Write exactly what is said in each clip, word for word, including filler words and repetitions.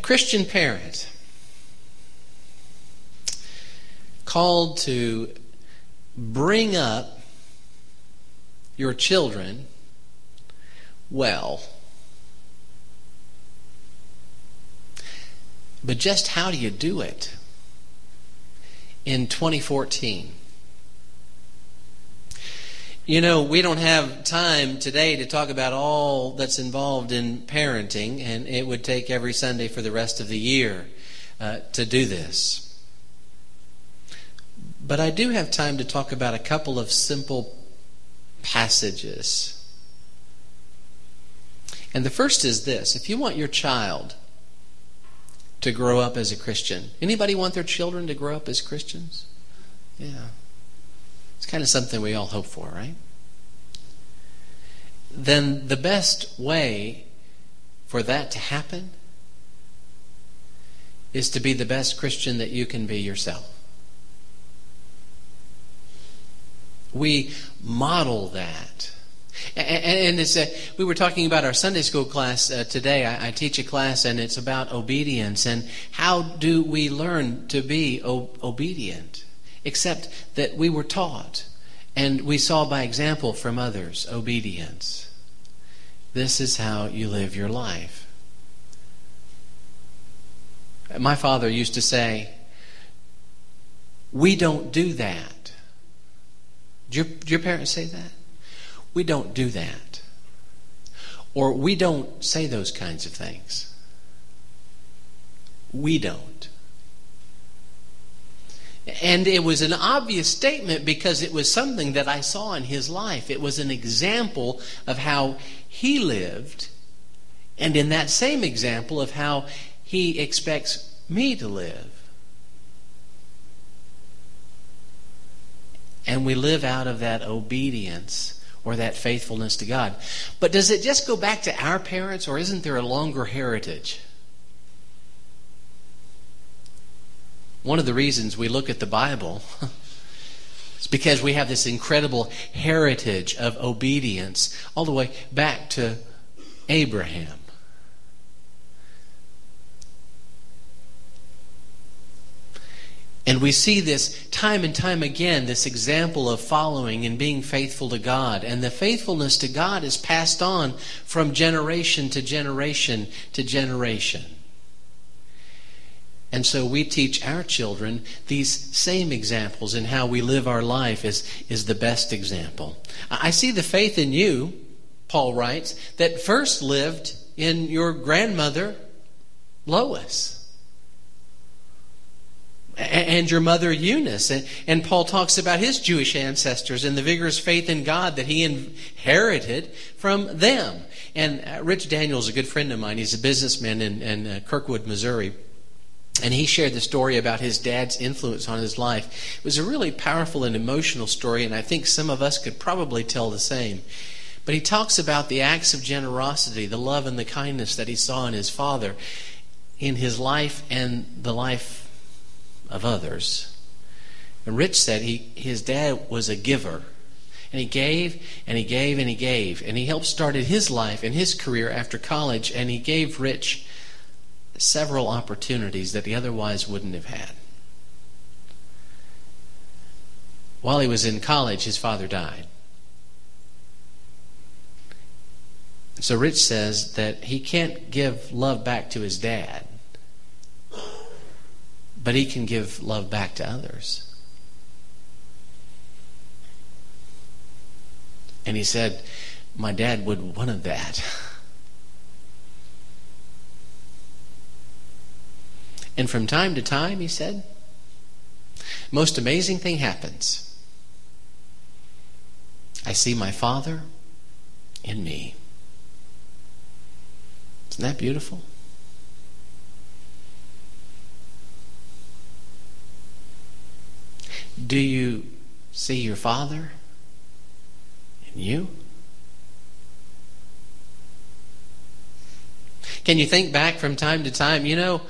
Christian parent called to bring up your children well. But just how do you do it in twenty fourteen? You know, we don't have time today to talk about all that's involved in parenting, and it would take every Sunday for the rest of the year uh, to do this. But I do have time to talk about a couple of simple passages. And the first is this: if you want your child to grow up as a Christian, anybody want their children to grow up as Christians? Yeah. It's kind of something we all hope for, right? Then the best way for that to happen is to be the best Christian that you can be yourself. We model that. And it's a, we were talking about our Sunday school class uh, today. I, I teach a class, and it's about obedience. And how do we learn to be o- obedient? Except that we were taught, and we saw by example from others, obedience. This is how you live your life. My father used to say, "We don't do that." Did your, did your parents say that? We don't do that. Or we don't say those kinds of things. We don't. And it was an obvious statement because it was something that I saw in his life. It was an example of how he lived, and in that same example of how he expects me to live. And we live out of that obedience or that faithfulness to God. But does it just go back to our parents, or isn't there a longer heritage? One of the reasons we look at the Bible is because we have this incredible heritage of obedience all the way back to Abraham. And we see this time and time again, this example of following and being faithful to God. And the faithfulness to God is passed on from generation to generation to generation. And so we teach our children these same examples, and how we live our life is, is the best example. I see the faith in you, Paul writes, that first lived in your grandmother, Lois, and your mother Eunice. And Paul talks about his Jewish ancestors and the vigorous faith in God that he inherited from them. And Rich Daniels is a good friend of mine. He's a businessman in, in Kirkwood, Missouri. And he shared the story about his dad's influence on his life. It was a really powerful and emotional story, and I think some of us could probably tell the same. But he talks about the acts of generosity, the love and the kindness that he saw in his father, in his life and the life of others. And Rich said he, his dad was a giver. And he gave, and he gave, and he gave. And he helped started his life and his career after college, and he gave Rich several opportunities that he otherwise wouldn't have had. While he was in college, his father died. So Rich says that he can't give love back to his dad, but he can give love back to others. And he said, my dad would wanted that. And from time to time, he said, most amazing thing happens. I see my Father in me. Isn't that beautiful? Do you see your Father in you? Can you think back from time to time? You know,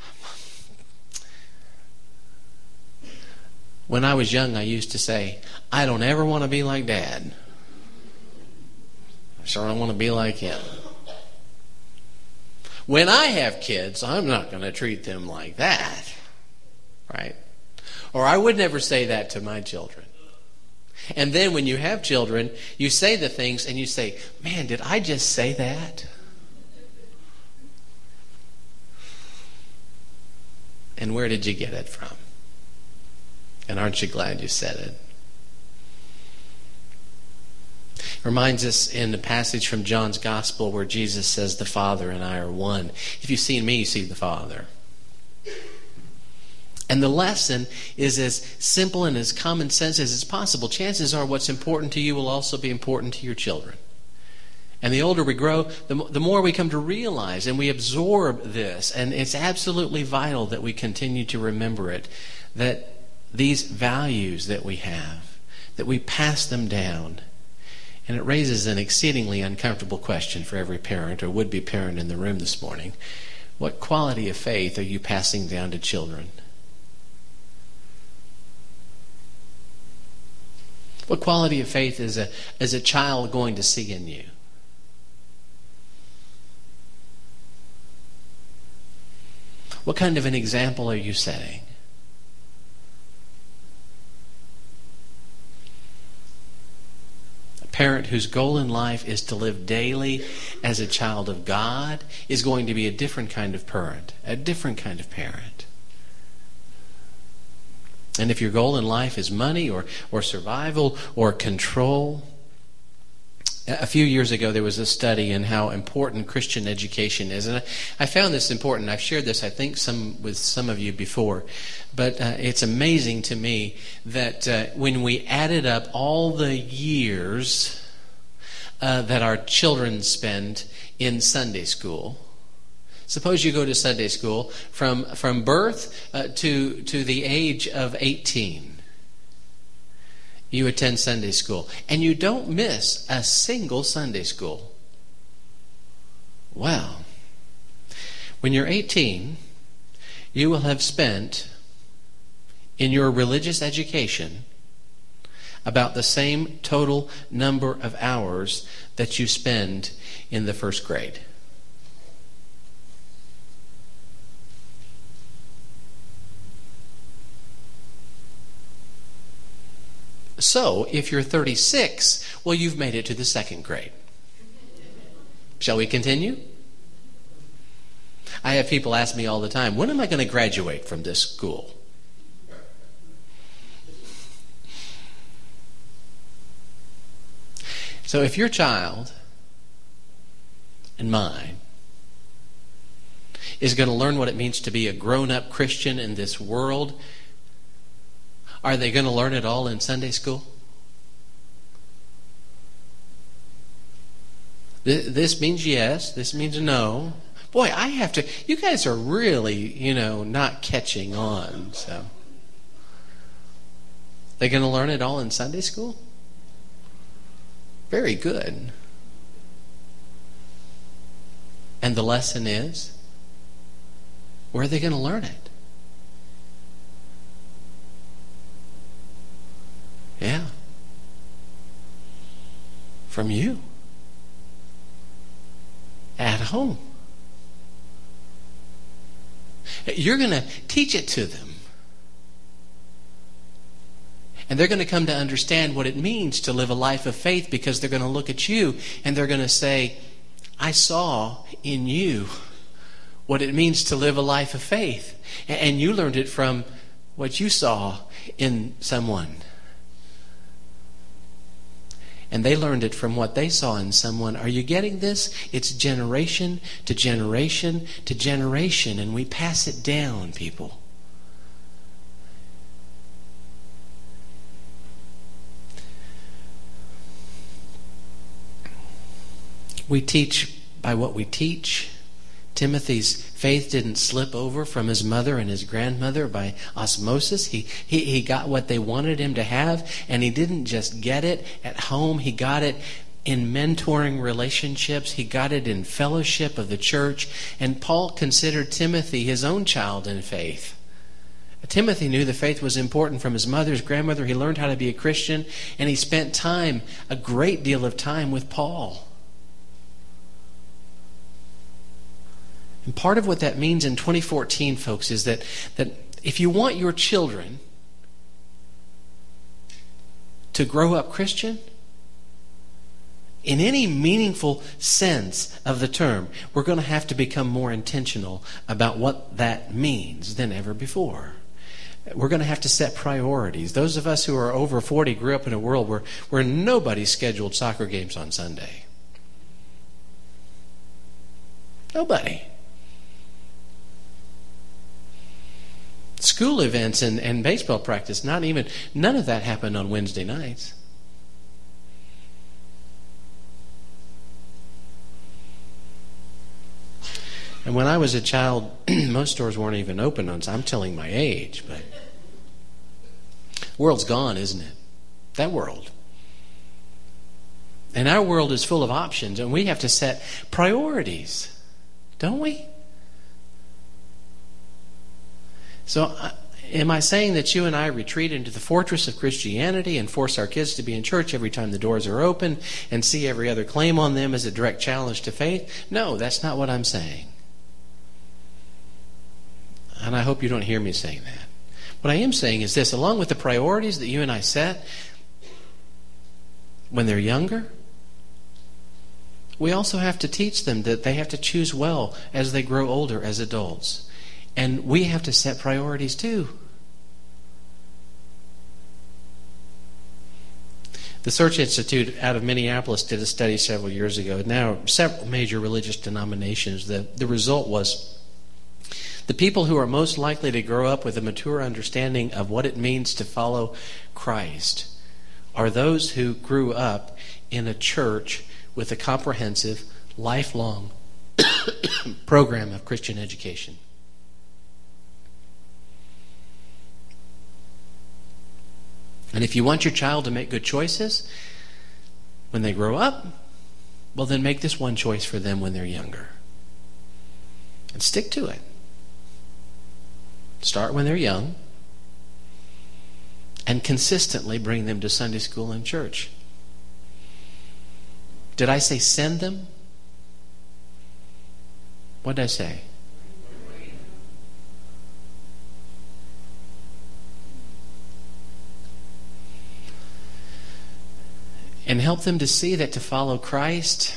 when I was young, I used to say, I don't ever want to be like Dad. I sure don't want to be like him. When I have kids, I'm not going to treat them like that. Right? Or I would never say that to my children. And then when you have children, you say the things and you say, man, did I just say that? And where did you get it from? And aren't you glad you said it? Reminds us in the passage from John's Gospel where Jesus says, the Father and I are one. If you've seen me, you see the Father. And the lesson is as simple and as common sense as it's possible. Chances are what's important to you will also be important to your children. And the older we grow, the, the more we come to realize and we absorb this. And it's absolutely vital that we continue to remember it, that these values that we have, that we pass them down. And it raises an exceedingly uncomfortable question for every parent or would-be parent in the room this morning. What quality of faith are you passing down to children? What quality of faith is a, is a child going to see in you? What kind of an example are you setting? A parent whose goal in life is to live daily as a child of God is going to be a different kind of parent, a different kind of parent. And if your goal in life is money or, or survival or control, a few years ago there was a study in how important Christian education is. And I, I found this important. I've shared this, I think, some with some of you before. But uh, it's amazing to me that uh, when we added up all the years uh, that our children spend in Sunday school, suppose you go to Sunday school from from birth uh, to to the age of eighteen. You attend Sunday school, and you don't miss a single Sunday school. Well, when you're eighteen, you will have spent in your religious education about the same total number of hours that you spend in the first grade. So, if you're thirty-six, well, you've made it to the second grade. Shall we continue? I have people ask me all the time, when am I going to graduate from this school? So if your child and mine is going to learn what it means to be a grown-up Christian in this world, are they going to learn it all in Sunday school? This means yes. This means no. Boy, I have to... You guys are really, you know, not catching on. So, they're going to learn it all in Sunday school? Very good. And the lesson is, where are they going to learn it? Yeah. From you. At home. You're going to teach it to them. And they're going to come to understand what it means to live a life of faith, because they're going to look at you and they're going to say, I saw in you what it means to live a life of faith. And you learned it from what you saw in someone. And they learned it from what they saw in someone. Are you getting this? It's generation to generation to generation, and we pass it down, people. We teach by what we teach. Timothy's faith didn't slip over from his mother and his grandmother by osmosis. He, he, he got what they wanted him to have, and he didn't just get it at home. He got it in mentoring relationships. He got it in fellowship of the church. And Paul considered Timothy his own child in faith. Timothy knew the faith was important from his mother's grandmother. He learned how to be a Christian, and he spent time, a great deal of time with Paul. And part of what that means in twenty fourteen, folks, is that, that if you want your children to grow up Christian, in any meaningful sense of the term, we're going to have to become more intentional about what that means than ever before. We're going to have to set priorities. Those of us who are over forty grew up in a world where, where nobody scheduled soccer games on Sunday. Nobody. School events and, and baseball practice, not even, none of that happened on Wednesday nights. And when I was a child, most stores weren't even open on Sunday. I'm telling my age, but the world's gone, isn't it? That world. And our world is full of options, and we have to set priorities, don't we? So, uh, am I saying that you and I retreat into the fortress of Christianity and force our kids to be in church every time the doors are open and see every other claim on them as a direct challenge to faith? No, that's not what I'm saying. And I hope you don't hear me saying that. What I am saying is this: along with the priorities that you and I set when they're younger, we also have to teach them that they have to choose well as they grow older as adults. And we have to set priorities too. The Search Institute out of Minneapolis did a study several years ago. Now, several major religious denominations. The, the result was the people who are most likely to grow up with a mature understanding of what it means to follow Christ are those who grew up in a church with a comprehensive, lifelong program of Christian education. And if you want your child to make good choices when they grow up, well, then make this one choice for them when they're younger. And stick to it. Start when they're young and consistently bring them to Sunday school and church. Did I say send them? What did I say? And help them to see that to follow Christ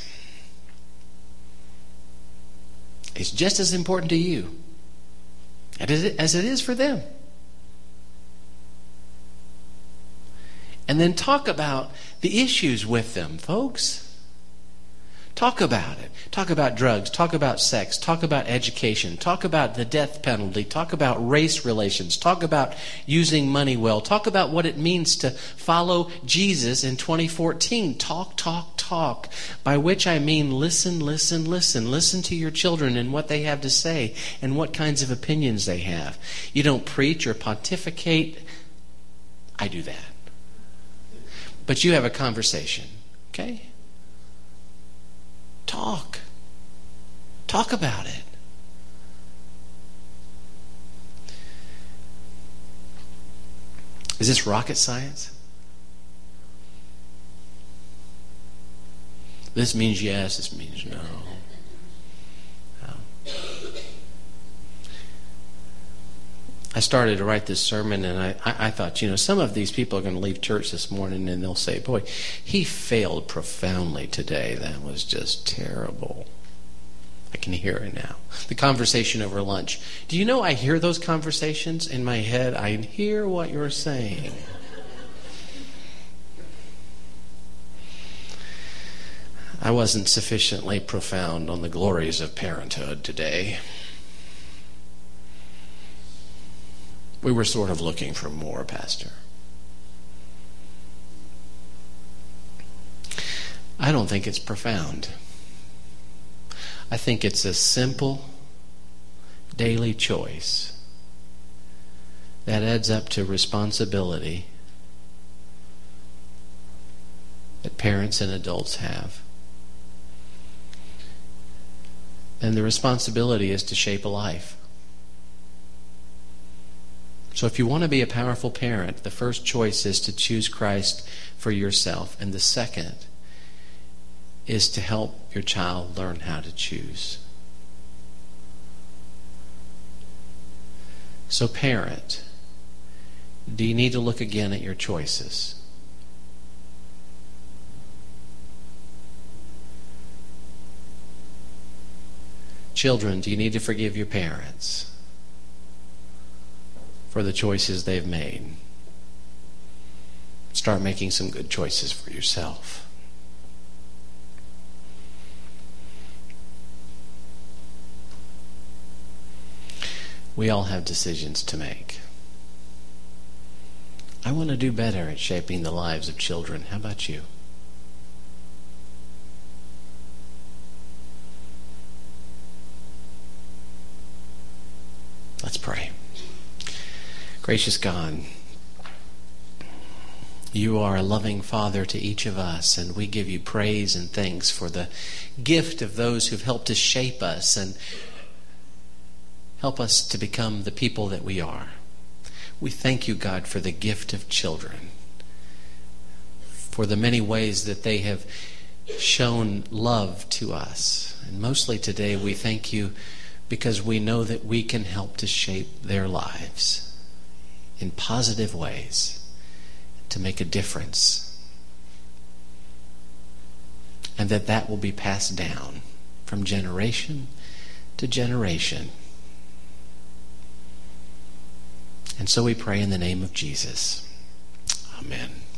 is just as important to you as it is for them. And then talk about the issues with them, folks. Talk about it. Talk about drugs. Talk about sex. Talk about education. Talk about the death penalty. Talk about race relations. Talk about using money well. Talk about what it means to follow Jesus in twenty fourteen. Talk, talk, talk. By which I mean listen, listen, listen. Listen to your children and what they have to say and what kinds of opinions they have. You don't preach or pontificate. I do that. But you have a conversation, okay? Talk. Talk about it. Is this rocket science? This means yes, this means no. no. I started to write this sermon, and I, I, I thought, you know, some of these people are going to leave church this morning and they'll say, boy, he failed profoundly today. That was just terrible. I can hear it now. The conversation over lunch. Do you know I hear those conversations in my head? I hear what you're saying. I wasn't sufficiently profound on the glories of parenthood today. We were sort of looking for more, Pastor. I don't think it's profound. I think it's a simple daily choice that adds up to responsibility that parents and adults have. And the responsibility is to shape a life. So if you want to be a powerful parent, the first choice is to choose Christ for yourself. And the second is to help your child learn how to choose. So parent, do you need to look again at your choices? Children, do you need to forgive your parents for the choices they've made? Start making some good choices for yourself. We all have decisions to make. I want to do better at shaping the lives of children. How about you? Let's pray. Gracious God, you are a loving Father to each of us, and we give you praise and thanks for the gift of those who've helped to shape us and help us to become the people that we are. We thank you, God, for the gift of children, for the many ways that they have shown love to us. And mostly today we thank you because we know that we can help to shape their lives in positive ways to make a difference. And that that will be passed down from generation to generation. And so we pray in the name of Jesus. Amen.